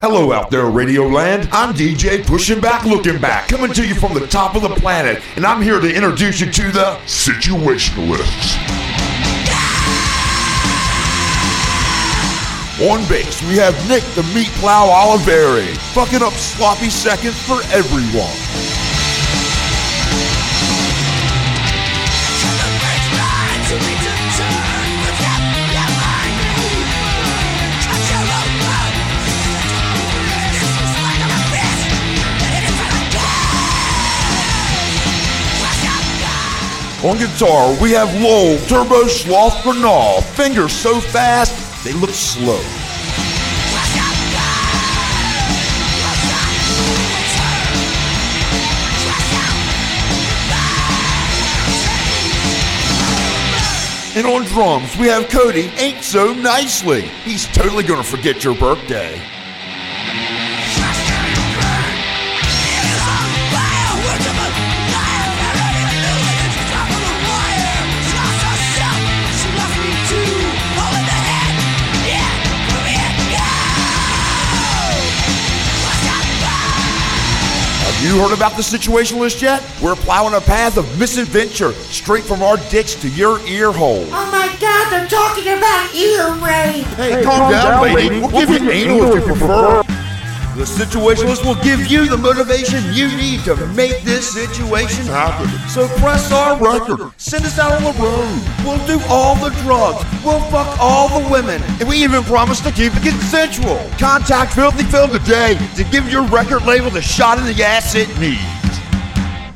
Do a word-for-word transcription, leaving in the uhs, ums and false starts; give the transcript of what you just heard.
Hello out there, Radio Land. I'm D J Pushing Back Looking Back, coming to you from the top of the planet, and I'm here to introduce you to the Situationalists. On bass, we have Nick the Meat Plow Oliveri, fucking up sloppy seconds for everyone. On guitar, we have Lowell Turbo Sloth Bernal, fingers so fast, they look slow. And on drums, we have Cody Ain't So Nicely. He's totally gonna forget your birthday. You heard about the Situationalist yet? We're plowing a path of misadventure straight from our dicks to your ear hole. Oh my God, they're talking about ear rape. Hey, hey calm, calm down, down, lady. We'll, we'll give you anal if you prefer. The Situationalist will give you the motivation you need to make this situation happen. So press our record. Send us out on the road. We'll do all the drugs. We'll fuck all the women. And we even promise to keep it consensual. Contact Filthy Film today to give your record label the shot in the ass it needs.